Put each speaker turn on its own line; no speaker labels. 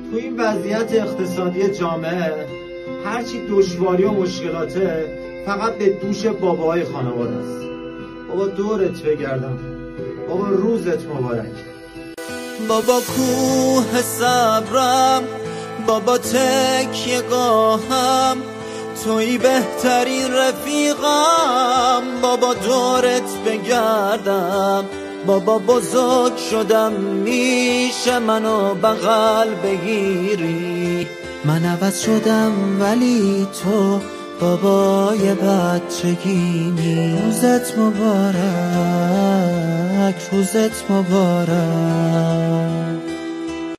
تو این وضعیت اقتصادی جامعه هرچی دشواری و مشکلاته فقط به دوش باباهای خانواده است. بابا دورت بگردم، بابا روزت مبارک.
بابا کوه صبرم، بابا تکیه گاهم، توی بهترین رفیقم. بابا دورت بگردم، بابا بزرگ شدم میشه منو بغل بگیری. من عوض شدم ولی تو بابای بچگیمی. روزت مبارک، روزت مبارک.